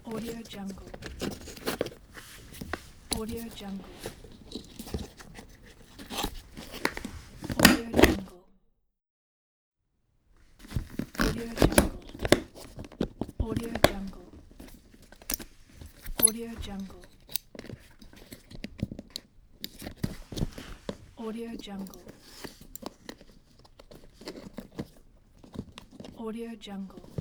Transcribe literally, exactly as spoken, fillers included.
Audio Jungle. Audio Jungle. Audio Jungle. Audio Jungle. Audio Jungle. Audio Jungle. Audio Jungle. Audio Jungle.